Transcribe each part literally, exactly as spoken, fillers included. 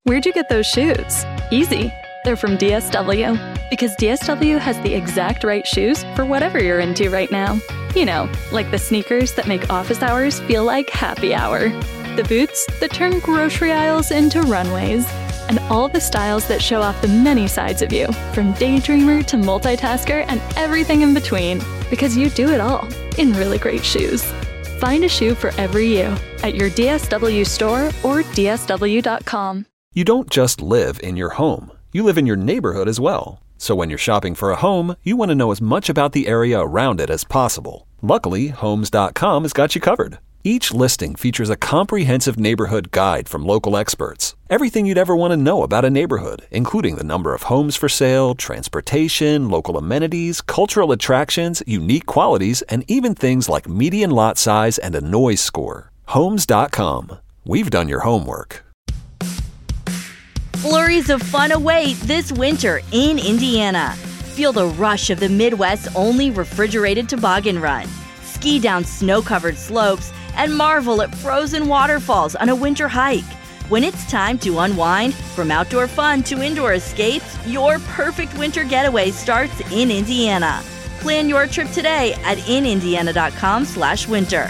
Where'd you get those shoes? Easy. They're from D S W. Because D S W has the exact right shoes for whatever you're into right now. You know, like the sneakers that make office hours feel like happy hour. The boots that turn grocery aisles into runways. And all the styles that show off the many sides of you, from daydreamer to multitasker and everything in between. Because you do it all in really great shoes. Find a shoe for every you at your D S W store or D S W dot com. You don't just live in your home. You live in your neighborhood as well. So when you're shopping for a home, you want to know as much about the area around it as possible. Luckily, Homes dot com has got you covered. Each listing features a comprehensive neighborhood guide from local experts. Everything you'd ever want to know about a neighborhood, including the number of homes for sale, transportation, local amenities, cultural attractions, unique qualities, and even things like median lot size and a noise score. Homes dot com. We've done your homework. Flurries of fun await this winter in Indiana. Feel the rush of the Midwest's only refrigerated toboggan run. Ski down snow-covered slopes and marvel at frozen waterfalls on a winter hike. When it's time to unwind, from outdoor fun to indoor escapes, your perfect winter getaway starts in Indiana. Plan your trip today at in indiana dot com slash winter.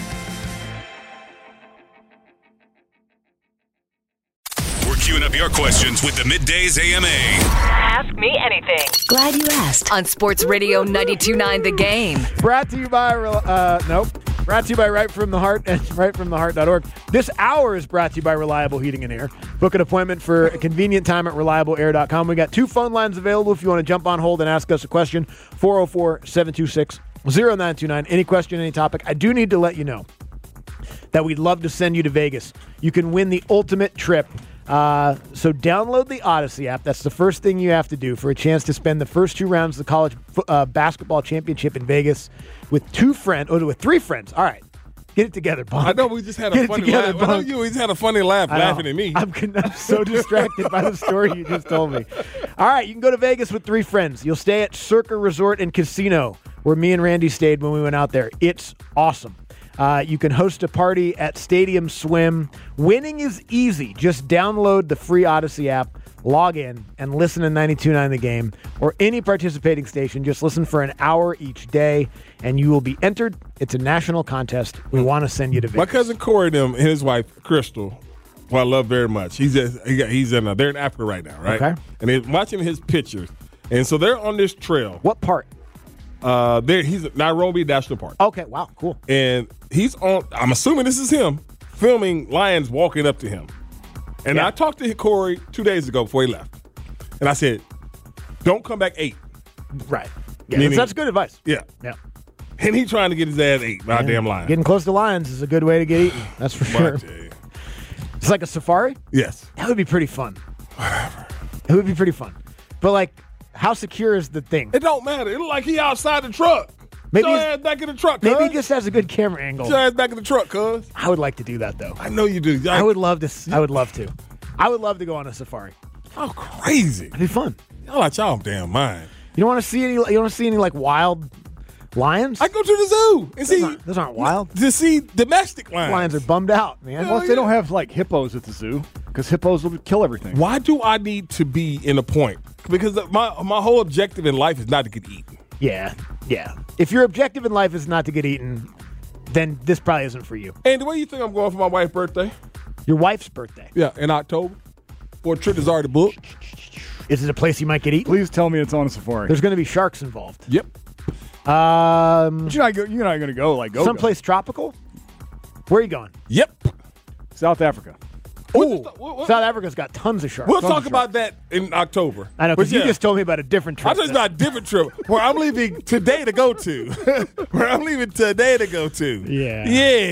We're queuing up your questions with the Middays A M A. Ask me anything. Glad you asked. On Sports Radio ninety-two point nine The Game. Brought to you by, uh, nope. Brought to you by Right From The Heart and right from the heart dot org. This hour is brought to you by Reliable Heating and Air. Book an appointment for a convenient time at reliable air dot com. We got two phone lines available if you want to jump on hold and ask us a question. four oh four, seven two six, oh nine two nine. Any question, any topic. I do need to let you know that we'd love to send you to Vegas. You can win the ultimate trip. Uh, so download the Odyssey app. That's the first thing you have to do for a chance to spend the first two rounds of the college uh, basketball championship in Vegas with two friends, or with three friends. All right. Get it together, Bunk. I know we just had a Get funny together, laugh. I know you just had a funny laugh laughing at me. I'm, I'm so distracted by the story you just told me. All right, you can go to Vegas with three friends. You'll stay at Circa Resort and Casino, where me and Randy stayed when we went out there. It's awesome. Uh, you can host a party at Stadium Swim. Winning is easy. Just download the free Odyssey app, log in, and listen to ninety-two point nine The Game or any participating station. Just listen for an hour each day, and you will be entered. It's a national contest. We want to send you to Vegas. My cousin Corey and him, and his wife, Crystal, who I love very much, he's just, he got, he's in uh, they're in Africa right now, right? Okay. And they're watching his pictures. And so they're on this trail. What part? Uh, there he's at Nairobi National Park. Okay, wow, cool. And he's on, I'm assuming this is him, filming lions walking up to him. And Yeah. I talked to Corey two days ago before he left. And I said, don't come back eight. Right. Yeah, Meaning- that's good advice. Yeah. Yeah. And he trying to get his ass eight by a damn lion. Getting close to lions is a good way to get eaten. That's for sure. But, uh, It's like a safari? yes. That would be pretty fun. It would be pretty fun. But, like, how secure is the thing? It don't matter. It look like he outside the truck. Maybe Get your he's- ass back in the truck, Maybe cuz. he just has a good camera angle. Get your ass back in the truck, cuz. I would like to do that, though. I know you do. I would love to. s- I would love to. I would love to go on a safari. Oh, crazy. It'd be fun. Y'all out y'all damn mind. You don't want to see any. You don't want to see any like wild lions. I go to the zoo and those, see. aren't, those aren't wild. To see domestic lions. Lions are bummed out, man. Hell Well, they don't have like hippos at the zoo because hippos will kill everything. Why do I need to be in a point? Because my my whole objective in life is not to get eaten. Yeah, yeah. If your objective in life is not to get eaten, then this probably isn't for you. And the way you think I'm going for my wife's birthday? Your wife's birthday. Yeah, in October. For a trip that's already booked. Is it a place you might get eaten? Please tell me it's on a safari. There's going to be sharks involved. Yep. Um, But you're not, go, you're not going to go like go someplace tropical. Where are you going? Yep. go. South Africa. Ooh, South Africa's got tons of sharks. We'll Tons talk of about that in October. I know, But because you yeah, just told me about a different trip. I'm talking about a different trip where I'm leaving today to go to. Where I'm leaving today to go to. Yeah.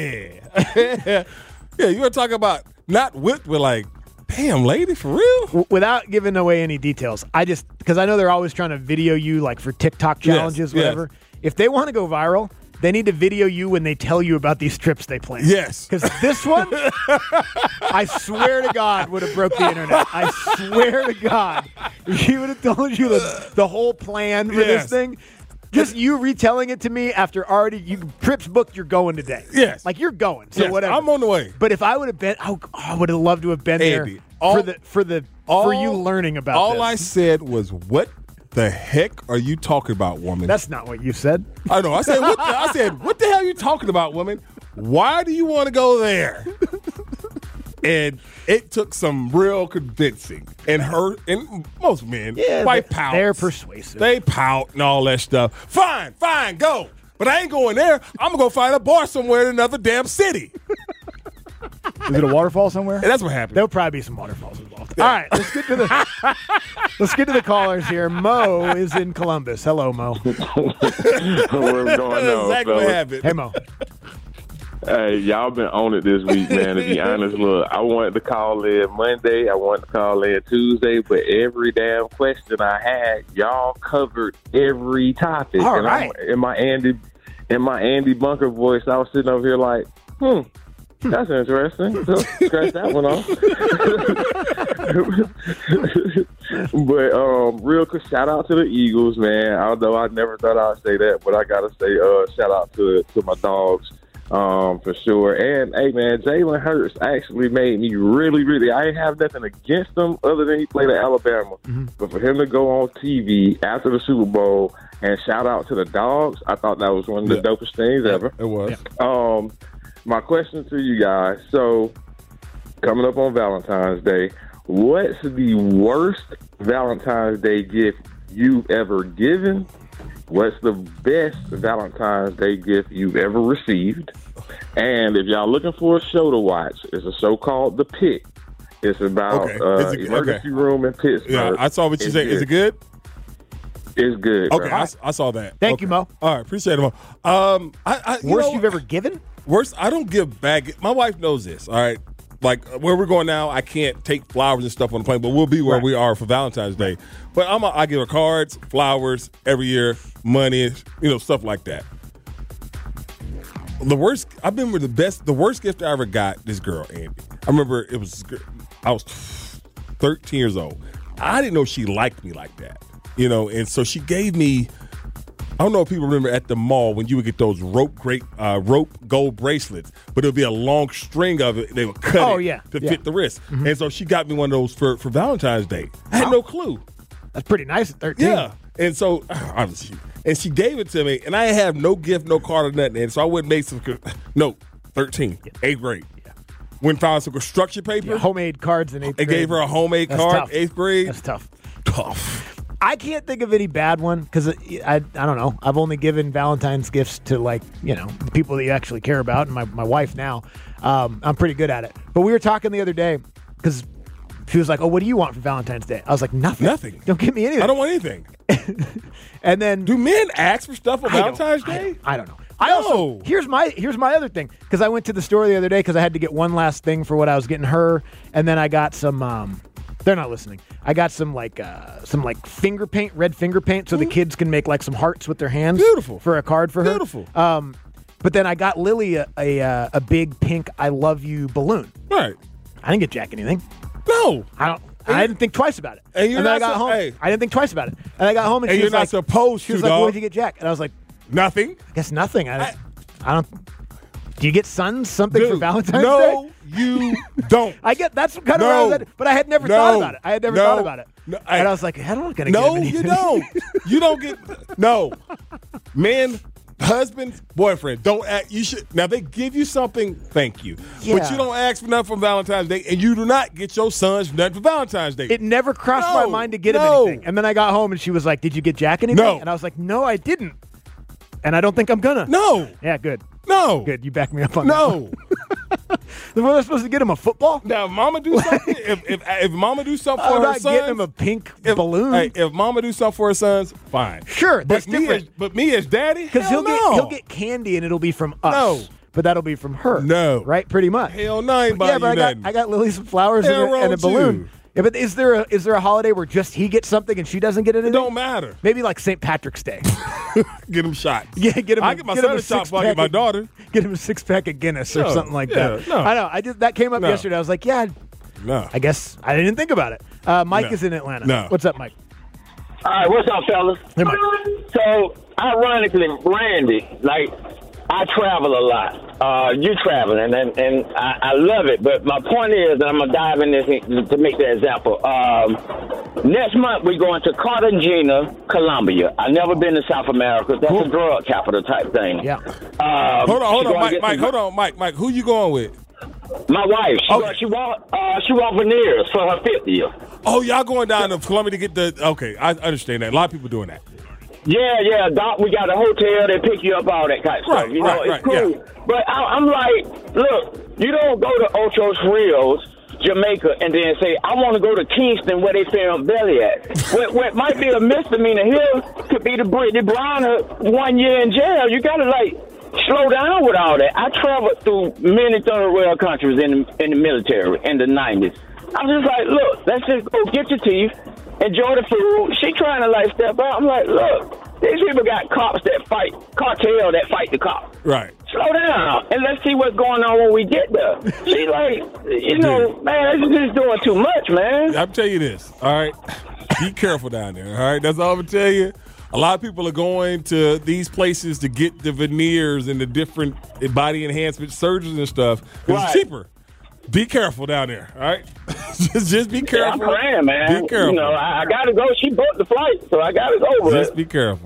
Yeah. Yeah, you want to talk about not with, we're like, damn, lady, for real? W- Without giving away any details, I just, because I know they're always trying to video you like for TikTok challenges, Yes, yes. whatever. If they want to go viral, they need to video you when they tell you about these trips they plan. Yes. Because this one, I swear to God, would have broke the internet. I swear to God. If he would have told you the, the whole plan for Yes. this thing, just you retelling it to me after already, you trips booked, you're going today. Yes. Like you're going, so Yes, whatever. I'm on the way. But if I would have been, oh, I would have loved to have been there Andy, all, for the for the all, for you learning about all this. I said was, what the heck are you talking about, woman? That's not what you said. I know. I said, what the, I said, what the hell are you talking about, woman? Why do you want to go there? And it took some real convincing. And her and most men, Yeah, white they- pout. they're persuasive. They pout and all that stuff. Fine, fine, go. But I ain't going there. I'm going to go find a bar somewhere in another damn city. Is it a waterfall somewhere? And that's what happened. There'll probably be some waterfalls involved. All right, let's get to the let's get to the callers here. Mo is in Columbus. Hello, Mo. What's going That's on, exactly what fellas? happened. Hey, Mo. Hey, y'all been on it this week, man. To be honest, look, I wanted to call in Monday. I wanted to call in Tuesday, but every damn question I had, y'all covered every topic. All and right. I'm, in my Andy, in my Andy Bunker voice, I was sitting over here like, hmm. That's interesting. So, scratch that one off. But um, real quick, shout out to the Eagles, man. Although I never thought I'd say that, but I gotta say, uh, shout out to to my dogs, um, for sure. And hey, man, Jalen Hurts actually made me really, really. I ain't have nothing against him other than he played at Alabama. Mm-hmm. But for him to go on T V after the Super Bowl and shout out to the dogs, I thought that was one of the yeah. dopest things ever. It was. Yeah. Um. My question to you guys, so coming up on Valentine's Day, what's the worst Valentine's Day gift you've ever given? What's the best Valentine's Day gift you've ever received? And if y'all looking for a show to watch, it's a show called The Pit. It's about okay. uh, it, emergency okay. room in Pittsburgh. Yeah, I saw what you said. Is it good? It's good. Okay, bro. I, I saw that. Thank okay. you, Mo. All right, appreciate it, Mo. Um, I, I, you Worst know, you've ever given? Worst, I don't give bag. My wife knows this. All right, like where we're going now, I can't take flowers and stuff on the plane, but we'll be where Right. we are for Valentine's Day. But I'm, a, I give her cards, flowers every year, money, you know, stuff like that. The worst, I remember the best, the worst gift I ever got. This girl, Andy. I remember it was, I was thirteen years old. I didn't know she liked me like that, you know, and so she gave me. I don't know if people remember at the mall when you would get those rope great uh, rope gold bracelets, but it would be a long string of it. They would cut Oh, it yeah. to Yeah. fit the wrist. Mm-hmm. And so she got me one of those for, for Valentine's Day. I had no clue. That's pretty nice at thirteen. Yeah. And so, obviously, and she gave it to me, and I have no gift, no card or nothing. And so I wouldn't make some, no, thirteen, yeah. eighth grade. Yeah. Went and found some construction paper. Yeah, homemade cards in eighth and grade. gave her a homemade That's card, tough. eighth grade. That's tough. Tough. I can't think of any bad one because I, I I don't know. I've only given Valentine's gifts to, like, you know, the people that you actually care about, and my, my wife now. Um, I'm pretty good at it. But we were talking the other day because she was like, "Oh, what do you want for Valentine's Day?" I was like, "Nothing. Nothing. Don't give me anything. I don't want anything." And then, do men ask for stuff on I don't- Valentine's I Day? don't, I don't know. I also here's my here's my other thing because I went to the store the other day because I had to get one last thing for what I was getting her, and then I got some. Um, they're not listening. I got some like uh, some like finger paint, red finger paint, so the kids can make like some hearts with their hands. Beautiful for a card for her. Beautiful. Um, but then I got Lily a a, uh, a big pink "I love you" balloon. Right. I didn't get Jack anything. No. I don't. I didn't think twice about it. And you're then I not got so- home. hey. I didn't think twice about it. And I got home and, And she you're was not like, supposed she was to, like, dog. "What did you get Jack?" And I was like, Nothing. I guess nothing. I, I, I don't. Do you get sons something Dude, for Valentine's no, Day? you don't. I get that's kind of No. where I was at, but I had never No. thought about it. I had never No. thought about it, No, and I- I was like, I'm not gonna. No, get him you anything. don't. You don't get no. Men, husbands, boyfriend. Don't act. You should now. They give you something. Thank you, Yeah. but you don't ask for nothing for Valentine's Day, and you do not get your sons nothing for Valentine's Day. It never crossed No, my mind to get no. him anything. And then I got home and she was like, "Did you get Jack anything?" No. And I was like, "No, I didn't." And I don't think I'm gonna. No. Yeah, good. No. Good. You back me up on No. that. Then what was I supposed to get him a football? Now, if Mama do something. if, if if Mama do something for I'm her not sons, getting him a pink if, balloon. Hey, if Mama do something for her sons, fine. Sure, that's but me different. as but me as daddy, Because hell he'll get no. he'll get candy and it'll be from us. No. But that'll be from her. No. Right? Pretty much. Hell no, I ain't buying Yeah, but you I got nothing. I got Lily some flowers and Hell a, wrong and a with balloon. you. Yeah, but is there a is there a holiday where just he gets something and she doesn't get anything? It don't matter. Maybe like Saint Patrick's Day. Get him shot. Yeah, get him. I a, get my get him son a a shot six before I get pack my of- daughter. Get him a six pack of Guinness or No, something like yeah, that. no. I know. I just that came up No. yesterday. I was like, yeah, No. I guess I didn't think about it. Uh, Mike No. is in Atlanta. No. What's up, Mike? All right, what's up, fellas? Hey, Mike. So, ironically, Randy, like, I travel a lot. uh, you traveling, and and, and I, I love it. But my point is, and I'm gonna dive in this to make that example. Um, next month we're going to Cartagena, Colombia. I've never been to South America. That's Cool. a drug capital type thing. Yeah. Um, Hold on, hold she on, gonna Mike. get Mike, some- hold on, Mike. Mike, who you going with? My wife. She Okay. want, she want uh, she want veneers for her fiftieth. Oh, y'all going down to Columbia to get the? Okay, I understand that. A lot of people doing that. Yeah, yeah, Doc, we got a hotel, they pick you up, all that kind of Right, stuff. You know, right, it's right, cool. yeah. But I, I'm like, look, you don't go to Ocho Rios, Jamaica, and then say, I want to go to Kingston where they film Belly at. what, what might be a misdemeanor here could be the Brittany Browner one year in jail. You got to, like, slow down with all that. I traveled through many third world countries in the, in the military in the nineties. I'm just like, look, let's just go get your teeth. Enjoy the food. She trying to like step out. I'm like, look, these people got cops that fight, cartel that fight the cops. Right. Slow down and let's see what's going on when we get there. She like, you know, man, this is just doing too much, man. I'm tell you this. All right, be careful down there. All right, that's all I'm gonna tell you. A lot of people are going to these places to get the veneers and the different body enhancement surgeries and stuff because Right. it's cheaper. Be careful down there, all right? just, just be Yeah, I'm careful. praying, man. Be careful. You know, I, I got to go. She booked the flight, so I got to go with Just it. be careful.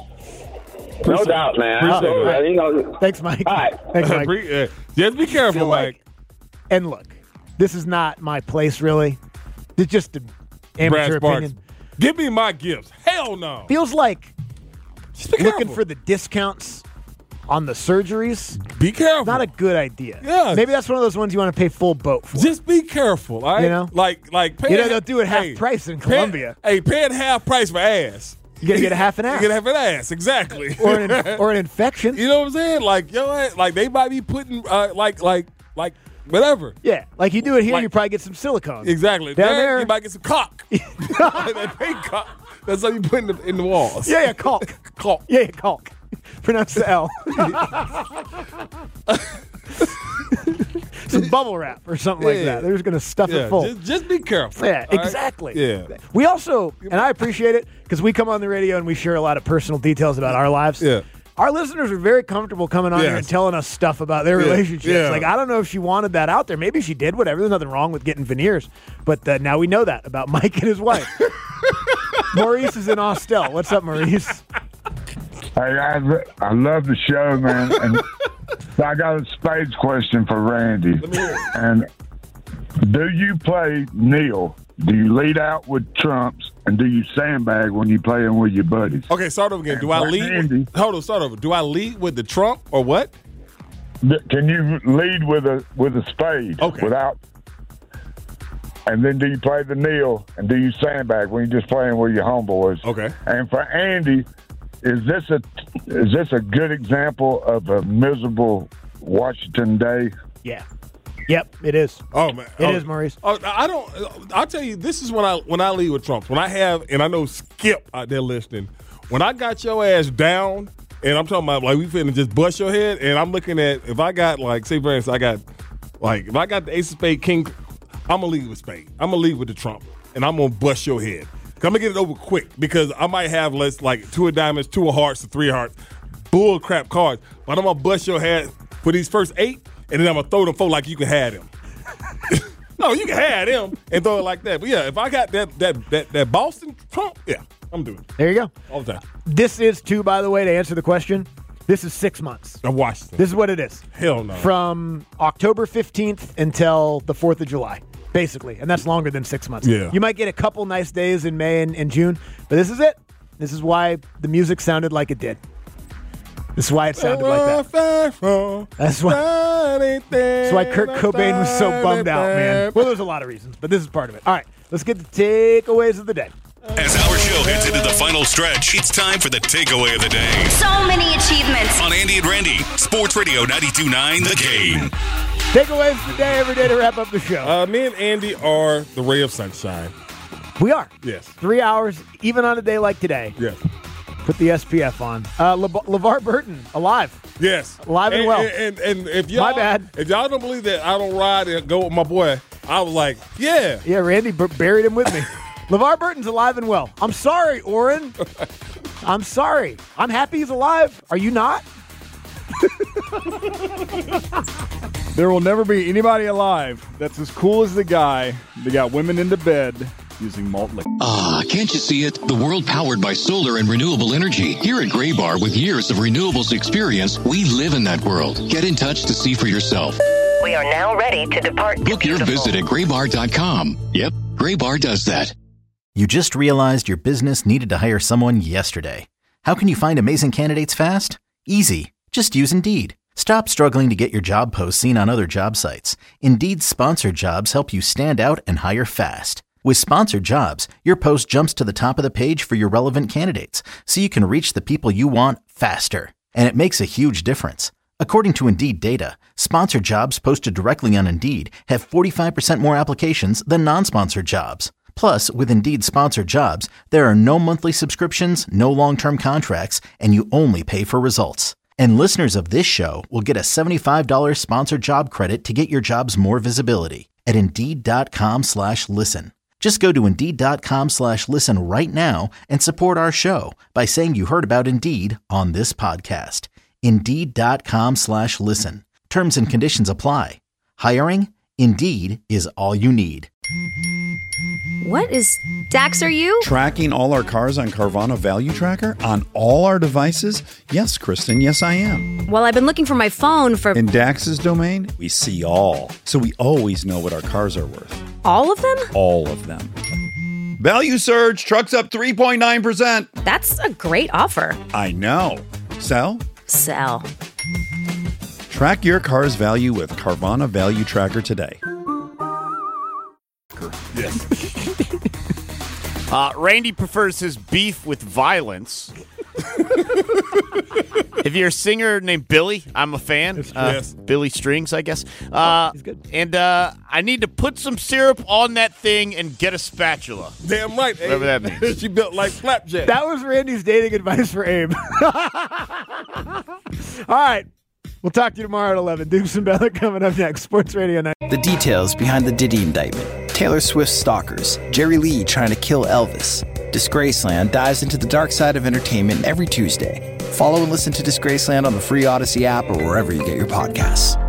No doubt, man. appreciate So, it. uh, you know, Thanks, Mike. all right. Thanks, Mike. Pre- uh, just be careful, feel Mike. like- And look, this is not my place, really. It's just an amateur Brad Sparks. opinion. Give me my gifts. Hell no. Feels like Just be looking careful. for the discounts on the surgeries. Be careful. Not a good idea. Yeah. Maybe that's one of those ones you want to pay full boat for. Just be careful, all right? You know? like like pay You know, they'll do it half price in pay- Colombia. Hey, paying half price for ass. You gotta get a half an You ass. get half an ass, exactly. or an, or an infection. You know what I'm saying? Like yo, like they might be putting uh, like like like whatever. Yeah, like you do it here, Like- you probably get some silicone. Exactly. Down There, there- you might get some cock. that fake cock. That's how you put in the, in the walls. Yeah, yeah, caulk. Caulk. Yeah, yeah, caulk. Pronounce the L. Some bubble wrap or something like Yeah. that. They're just gonna stuff Yeah, it full. just, just be careful. Yeah, all right? exactly. Yeah. We also, and I appreciate it because we come on the radio and we share a lot of personal details about our lives. Yeah. Our listeners are very comfortable coming on here Yes. and telling us stuff about their Yeah, relationships. yeah. Like, I don't know if she wanted that out there. Maybe she did, whatever. There's nothing wrong with getting veneers. But uh, now we know that about Mike and his wife. Maurice is in Austell. What's up, Maurice? Hey, I, I love the show, man. And I got a spades question for Randy. And do you play Neil? Do you lead out with trumps? And do you sandbag when you playing with your buddies? Okay, start over again. Do I And lead? Randy, With, hold on, start over. Do I lead with the trump or what? th- Can you lead with a with a spade? Okay. Without. And then do you play the Neil? And do you sandbag when you're just playing with your homeboys? Okay. And for Andy, is this a is this a good example of a miserable Washington day? Yeah. Yep, it is. Oh man, It oh, is, Maurice. Oh, I don't. I'll tell you. This is when I when I lead with trumps. When I have, and I know Skip out there listening. When I got your ass down, and I'm talking about like we finna just bust your head, and I'm looking at if I got like say for instance I got like if I got the ace of spade king, I'm gonna lead with spade. I'm gonna lead with the trump, and I'm gonna bust your head. I'm gonna get it over quick because I might have less like two of diamonds, two of hearts, or three of hearts, bull crap cards. But I'm gonna bust your head for these first eight, and then I'm gonna throw them four like you can have them. No, you can have them and throw it like that. But yeah, if I got that that that, that Boston trump, yeah, I'm doing it There you go. all the time. This is, too, by the way, to answer the question, this is six months. I watched it. This is what it is. Hell no. From October fifteenth until the fourth of July, basically. And that's longer than six months. Yeah. You might get a couple nice days in May and, and June, but this is it. This is why the music sounded like it did. This is why it sounded like that. That's why, that's why Kurt Cobain was so bummed out, man. Well, there's a lot of reasons, but this is part of it. All right, let's get the takeaways of the day. As our show heads into the final stretch, it's time for the takeaway of the day. So many achievements. On Andy and Randy, Sports Radio ninety-two point nine The Game. Takeaways of the day every day to wrap up the show. Uh, me and Andy are the ray of sunshine. We are. Yes. Three hours, even on a day like today. Yes. Put the S P F on. Uh, Le- LeVar Burton, alive. Yes. Alive and, and well. And, and, and if y'all, My bad. If y'all don't believe that I don't ride and go with my boy, I was like, yeah. Yeah, Randy b- buried him with me. LeVar Burton's alive and well. I'm sorry, Oren. I'm sorry. I'm happy he's alive. Are you not? There will never be anybody alive that's as cool as the guy that got women into bed using malt liquor. Ah, can't you see it? The world powered by solar and renewable energy. Here at Gray Bar, with years of renewables experience, we live in that world. Get in touch to see for yourself. We are now ready to depart. Book your visit at gray bar dot com. Yep, Gray Bar does that. You just realized your business needed to hire someone yesterday. How can you find amazing candidates fast? Easy. Just use Indeed. Stop struggling to get your job posts seen on other job sites. Indeed's sponsored jobs help you stand out and hire fast. With sponsored jobs, your post jumps to the top of the page for your relevant candidates, so you can reach the people you want faster. And it makes a huge difference. According to Indeed data, sponsored jobs posted directly on Indeed have forty-five percent more applications than non-sponsored jobs. Plus, with Indeed sponsored jobs, there are no monthly subscriptions, no long-term contracts, and you only pay for results. And listeners of this show will get a seventy-five dollars sponsored job credit to get your jobs more visibility at Indeed.com slash listen. Just go to Indeed.com slash listen right now and support our show by saying you heard about Indeed on this podcast. Indeed.com slash listen. Terms and conditions apply. Hiring? Indeed is all you need. What is Dax, are you? Tracking all our cars on Carvana Value Tracker on all our devices? Yes, Kristen, yes, I am. Well, I've been looking for my phone for... In Dax's domain, we see all. So we always know what our cars are worth. All of them? All of them. Value surge, trucks up three point nine percent. That's a great offer. I know. Sell? Sell. Track your car's value with Carvana Value Tracker today. Yes. uh, Randy prefers his beef with violence. If you're a singer named Billy, I'm a fan. Uh, yes. Billy Strings, I guess. Uh, oh, he's good. And uh, I need to put some syrup on that thing and get a spatula. Damn right. Whatever Abe. that means. She built like flapjack. That was Randy's dating advice for Abe. All right. We'll talk to you tomorrow at eleven. Dukes and Bella coming up next. Sports Radio night. The details behind the Diddy indictment. Taylor Swift stalkers. Jerry Lee trying to kill Elvis. Disgraceland dives into the dark side of entertainment every Tuesday. Follow and listen to Disgraceland on the free Odyssey app or wherever you get your podcasts.